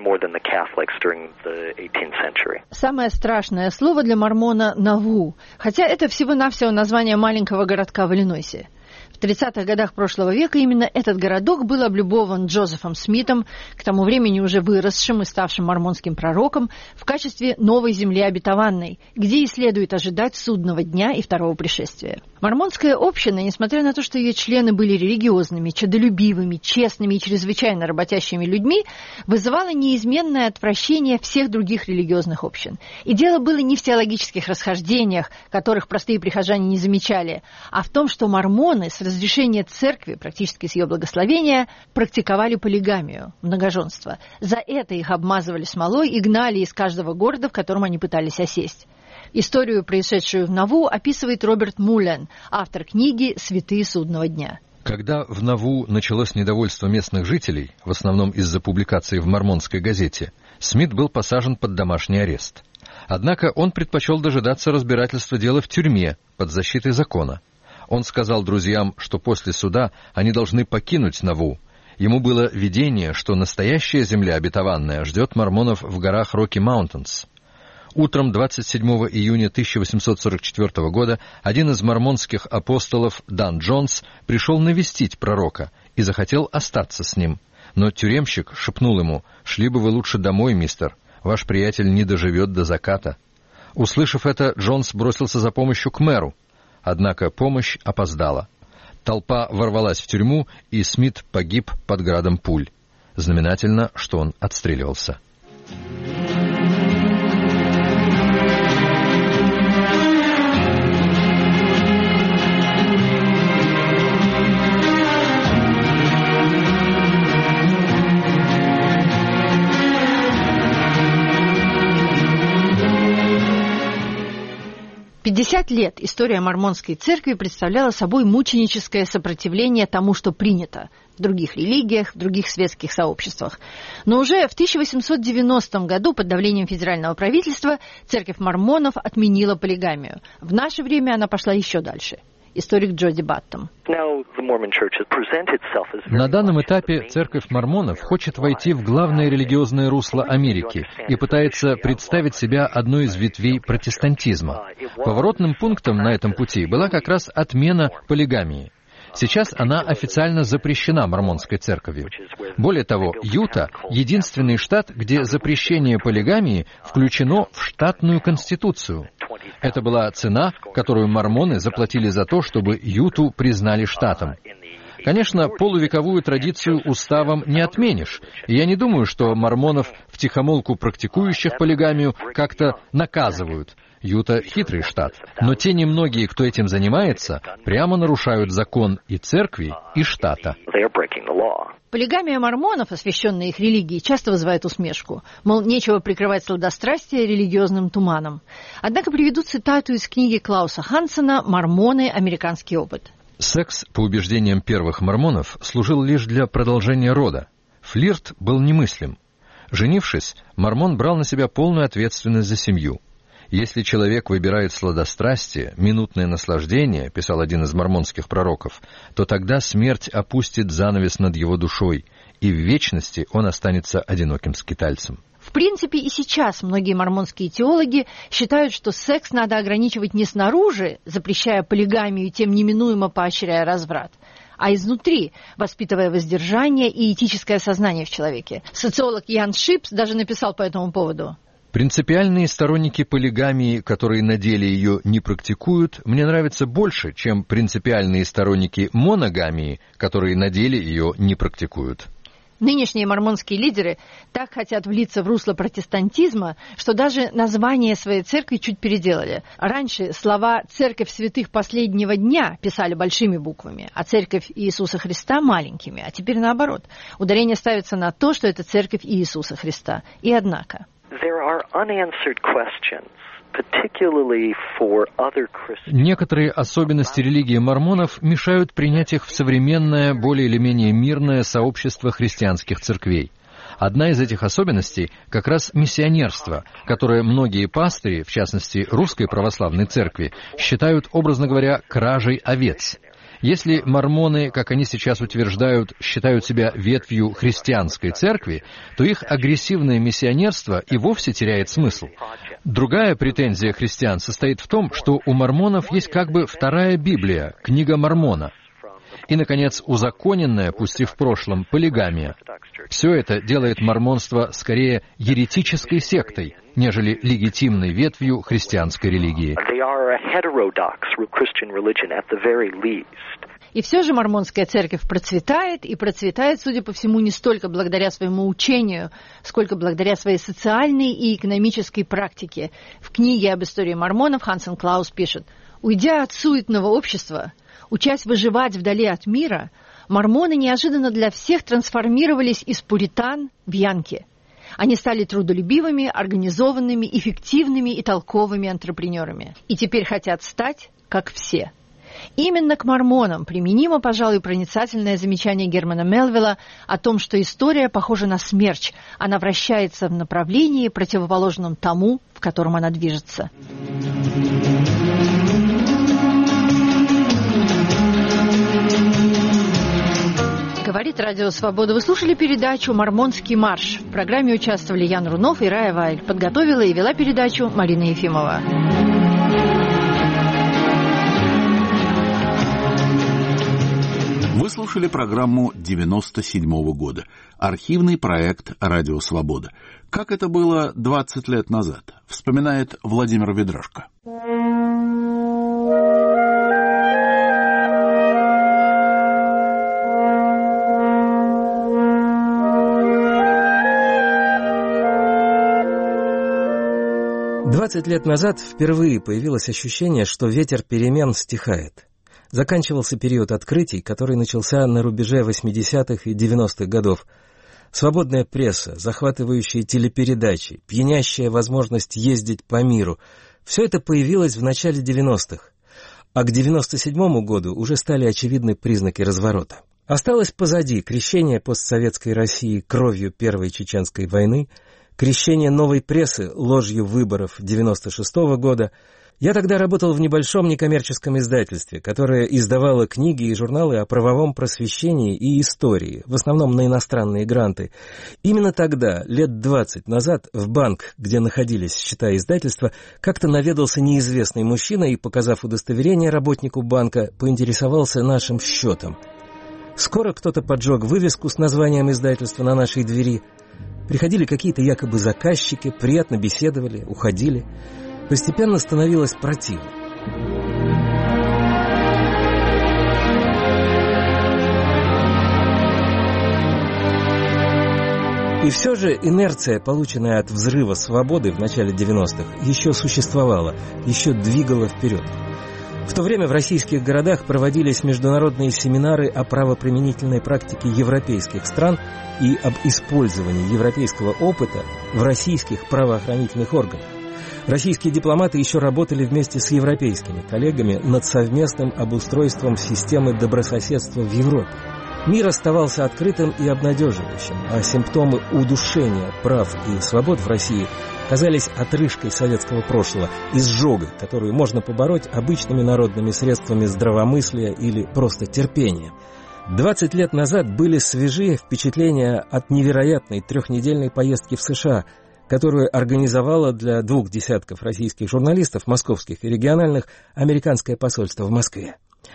Speaker 21: Самое страшное слово для мормона — «наву», хотя это всего-навсего название маленького городка в Иллинойсе. В тридцатых годах прошлого века именно этот городок был облюбован Джозефом Смитом, к тому времени уже выросшим и ставшим мормонским пророком, в качестве новой земли обетованной, где и следует ожидать судного дня и второго пришествия. Мормонская община, несмотря на то, что ее члены были религиозными, чадолюбивыми, честными и чрезвычайно работящими людьми, вызывала неизменное отвращение всех других религиозных общин. И дело было не в теологических расхождениях, которых простые прихожане не замечали, а в том, что мормоны с разрешения церкви, практически с ее благословения, практиковали полигамию, многоженство. За это их обмазывали смолой и гнали из каждого города, в котором они пытались осесть. Историю, происшедшую в Наву, описывает Роберт Муллен, автор книги «Святые судного дня».
Speaker 2: Когда в Наву началось недовольство местных жителей, в основном из-за публикации в мормонской газете, Смит был посажен под домашний арест. Однако он предпочел дожидаться разбирательства дела в тюрьме под защитой закона. Он сказал друзьям, что после суда они должны покинуть Наву. Ему было видение, что настоящая земля обетованная ждет мормонов в горах Rocky Mountains. Утром двадцать седьмого июня тысяча восемьсот сорок четвёртого года один из мормонских апостолов, Дан Джонс, пришел навестить пророка и захотел остаться с ним. Но тюремщик шепнул ему: «Шли бы вы лучше домой, мистер, ваш приятель не доживет до заката». Услышав это, Джонс бросился за помощью к мэру. Однако помощь опоздала. Толпа ворвалась в тюрьму, и Смит погиб под градом пуль. Знаменательно, что он отстреливался.
Speaker 21: пятьдесят лет история мормонской церкви представляла собой мученическое сопротивление тому, что принято в других религиях, в других светских сообществах. Но уже в тысяча восемьсот девяностом году под давлением федерального правительства церковь мормонов отменила полигамию. В наше время она пошла еще дальше. Историк Джоди Баттом.
Speaker 2: На данном этапе церковь мормонов хочет войти в главное религиозное русло Америки и пытается представить себя одной из ветвей протестантизма. Поворотным пунктом на этом пути была как раз отмена полигамии. Сейчас она официально запрещена мормонской церковью. Более того, Юта — единственный штат, где запрещение полигамии включено в штатную конституцию. Это была цена, которую мормоны заплатили за то, чтобы Юту признали штатом. Конечно, полувековую традицию уставом не отменишь, и я не думаю, что мормонов, втихомолку практикующих полигамию, как-то наказывают. Юта — хитрый штат, но те немногие, кто этим занимается, прямо нарушают закон и церкви, и штата.
Speaker 21: Полигамия мормонов, освященная их религией, часто вызывает усмешку. Мол, нечего прикрывать сладострастие религиозным туманом. Однако приведу цитату из книги Клауса Хансена «Мормоны. Американский опыт».
Speaker 2: Секс, по убеждениям первых мормонов, служил лишь для продолжения рода. Флирт был немыслим. Женившись, мормон брал на себя полную ответственность за семью. «Если человек выбирает сладострастие, минутное наслаждение, — писал один из мормонских пророков, — то тогда смерть опустит занавес над его душой, и в вечности он останется одиноким скитальцем».
Speaker 21: В принципе, и сейчас многие мормонские теологи считают, что секс надо ограничивать не снаружи, запрещая полигамию и тем неминуемо поощряя разврат, а изнутри, воспитывая воздержание и этическое сознание в человеке. Социолог Ян Шипс даже написал по этому поводу:
Speaker 2: «Принципиальные сторонники полигамии, которые на деле ее не практикуют, мне нравятся больше, чем принципиальные сторонники моногамии, которые на деле ее не практикуют».
Speaker 21: Нынешние мормонские лидеры так хотят влиться в русло протестантизма, что даже название своей церкви чуть переделали. Раньше слова «Церковь святых последнего дня» писали большими буквами, а Церковь Иисуса Христа маленькими. А теперь наоборот. Ударение ставится на то, что это Церковь Иисуса Христа. И однако...
Speaker 2: Некоторые особенности религии мормонов мешают принять их в современное, более или менее мирное сообщество христианских церквей. Одна из этих особенностей как раз миссионерство, которое многие пастыри, в частности Русской Православной Церкви, считают, образно говоря, кражей овец. Если мормоны, как они сейчас утверждают, считают себя ветвью христианской церкви, то их агрессивное миссионерство и вовсе теряет смысл. Другая претензия христиан состоит в том, что у мормонов есть как бы вторая Библия, книга Мормона. И, наконец, узаконенная, пусть и в прошлом, полигамия. Все это делает мормонство скорее еретической сектой, нежели легитимной ветвью христианской религии.
Speaker 21: И все же мормонская церковь процветает, и процветает, судя по всему, не столько благодаря своему учению, сколько благодаря своей социальной и экономической практике. В книге об истории мормонов Хансен Клаус пишет: «Уйдя от суетного общества, учась выживать вдали от мира, мормоны неожиданно для всех трансформировались из пуритан в янки. Они стали трудолюбивыми, организованными, эффективными и толковыми антрепренерами. И теперь хотят стать, как все». Именно к мормонам применимо, пожалуй, проницательное замечание Германа Мелвилла о том, что история похожа на смерч, она вращается в направлении, противоположном тому, в котором она движется. Говорит Радио Свобода. Вы слушали передачу «Мормонский марш». В программе участвовали Ян Рунов и Рая Вайль. Подготовила и вела передачу Марина Ефимова.
Speaker 1: Вы слушали программу девяносто седьмого года. Архивный проект «Радио Свобода». Как это было двадцать лет назад, вспоминает Владимир Ведрашко.
Speaker 9: двадцать лет назад впервые появилось ощущение, что ветер перемен стихает. Заканчивался период открытий, который начался на рубеже восьмидесятых и девяностых годов. Свободная пресса, захватывающие телепередачи, пьянящая возможность ездить по миру — все это появилось в начале девяностых. А к девяносто седьмому году уже стали очевидны признаки разворота. Осталось позади крещение постсоветской России кровью Первой Чеченской войны, крещение новой прессы ложью выборов девяносто шестого года. Я тогда работал в небольшом некоммерческом издательстве, которое издавало книги и журналы о правовом просвещении и истории, в основном на иностранные гранты. Именно тогда, лет двадцать назад, в банк, где находились счета издательства, как-то наведался неизвестный мужчина и, показав удостоверение работнику банка, поинтересовался нашим счетом. Скоро кто-то поджег вывеску с названием издательства на нашей двери. Приходили какие-то якобы заказчики, приятно беседовали, уходили. Постепенно становилось противно. И все же инерция, полученная от взрыва свободы в начале девяностых, еще существовала, еще двигала вперед. В то время в российских городах проводились международные семинары о правоприменительной практике европейских стран и об использовании европейского опыта в российских правоохранительных органах. Российские дипломаты еще работали вместе с европейскими коллегами над совместным обустройством системы добрососедства в Европе. Мир оставался открытым и обнадеживающим, а симптомы удушения прав и свобод в России казались отрыжкой советского прошлого, изжогой, которую можно побороть обычными народными средствами здравомыслия или просто терпения. двадцать лет назад были свежие впечатления от невероятной трехнедельной поездки в США, которую организовало для двух десятков российских журналистов, московских и региональных, американское посольство в Москве.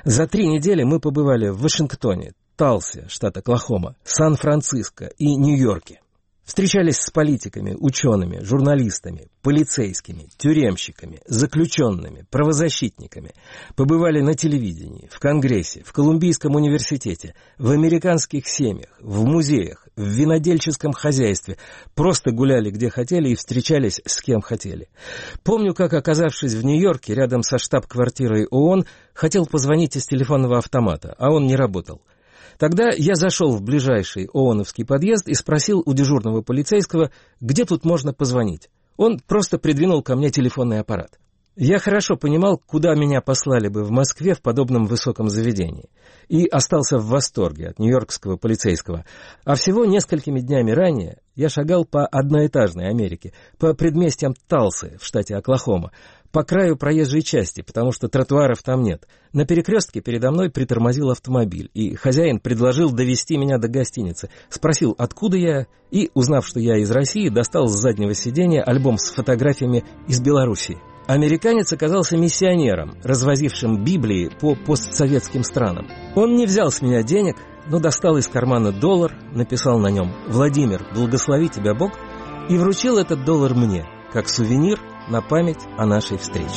Speaker 9: За три недели мы побывали в Вашингтоне, Талсе, штат Оклахома, Сан-Франциско и Нью-Йорке. Встречались с политиками, учеными, журналистами, полицейскими, тюремщиками, заключенными, правозащитниками. Побывали на телевидении, в Конгрессе, в Колумбийском университете, в американских семьях, в музеях, в винодельческом хозяйстве. Просто гуляли где хотели и встречались с кем хотели. Помню, как, оказавшись в Нью-Йорке, рядом со штаб-квартирой ООН, хотел позвонить из телефонного автомата, а он не работал. Тогда я зашел в ближайший ООНовский подъезд и спросил у дежурного полицейского, где тут можно позвонить. Он просто придвинул ко мне телефонный аппарат. Я хорошо понимал, куда меня послали бы в Москве в подобном высоком заведении. И остался в восторге от нью-йоркского полицейского. А всего несколькими днями ранее я шагал по одноэтажной Америке, по предместьям Талсы в штате Оклахома, по краю проезжей части, потому что тротуаров там нет. На перекрестке передо мной притормозил автомобиль, и хозяин предложил довезти меня до гостиницы. Спросил, откуда я, и, узнав, что я из России, достал с заднего сиденья альбом с фотографиями из Белоруссии. Американец оказался миссионером, развозившим Библии по постсоветским странам. Он не взял с меня денег, но достал из кармана доллар, написал на нем «Владимир, благослови тебя Бог», и вручил этот доллар мне, как сувенир на память о нашей встрече.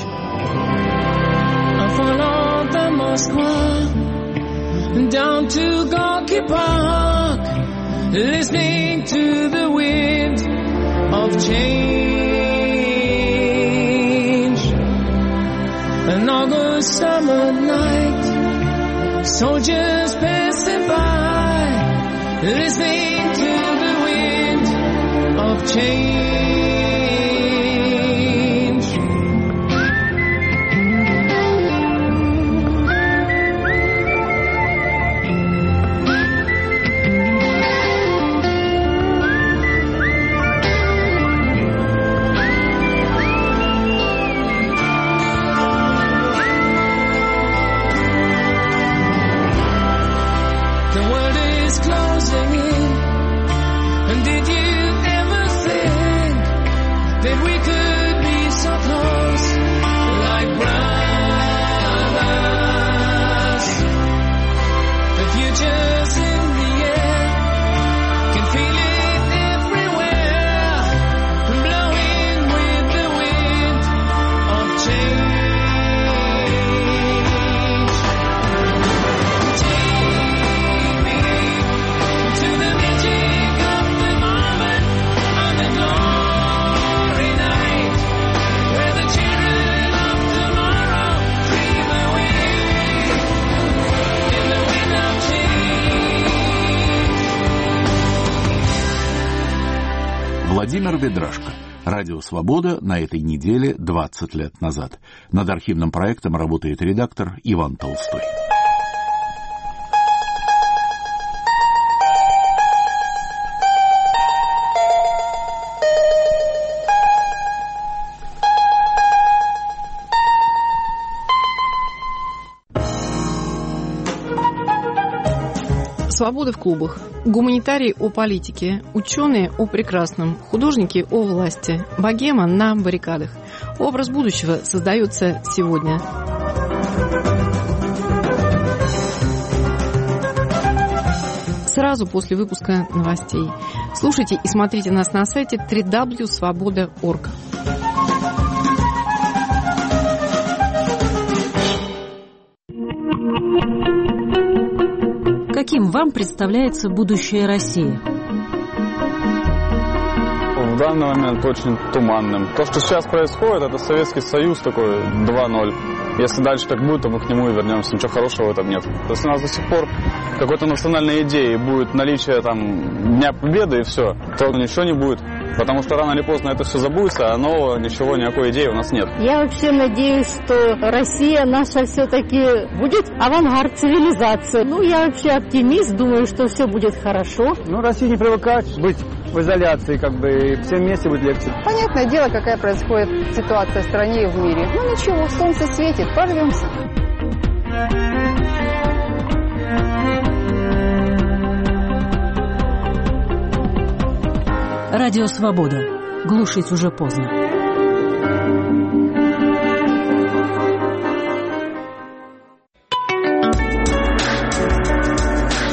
Speaker 12: Down to Gorky Park, listening to the wind of change. An August summer night, soldiers passing by, listening to the wind of change.
Speaker 1: Владимир Ведрашко. Радио «Свобода» на этой неделе двадцать лет назад. Над архивным проектом работает редактор Иван Толстой.
Speaker 11: Свобода в клубах. Гуманитарии о политике, ученые о прекрасном, художники о власти, богема на баррикадах. Образ будущего создается сегодня. Сразу после выпуска новостей. Слушайте и смотрите нас на сайте дабл ю дабл ю дабл ю точка свобода точка орг.
Speaker 8: Каким вам представляется будущее России?
Speaker 13: В данный момент очень туманным. То, что сейчас происходит, это Советский Союз такой два ноль. Если дальше так будет, то мы к нему и вернемся. Ничего хорошего в этом нет. То есть у нас до сих пор какой-то национальной идеи будет наличие там Дня Победы и все, то ничего не будет. Потому что рано или поздно это все забудется, а нового ничего, никакой идеи у нас нет.
Speaker 23: Я вообще надеюсь, что Россия наша все-таки будет авангард цивилизации. Ну, я вообще оптимист, думаю, что все будет хорошо.
Speaker 24: Ну, Россия не привыкает быть в изоляции, как бы, и всем вместе будет легче.
Speaker 25: Понятное дело, какая происходит ситуация в стране и в мире. Ну, ничего, солнце светит, порвемся.
Speaker 8: Радио «Свобода». Глушить уже поздно.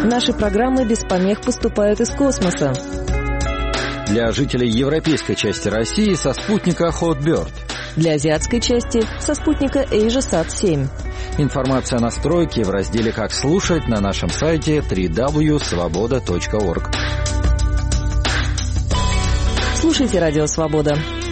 Speaker 14: Наши программы без помех поступают из космоса.
Speaker 15: Для жителей европейской части России со спутника Hotbird.
Speaker 14: Для азиатской части со спутника AsiaSat семь.
Speaker 15: Информация о настройке в разделе «Как слушать» на нашем сайте дабл ю дабл ю дабл ю точка свобода точка орг.
Speaker 14: Слушайте «Радио Свобода».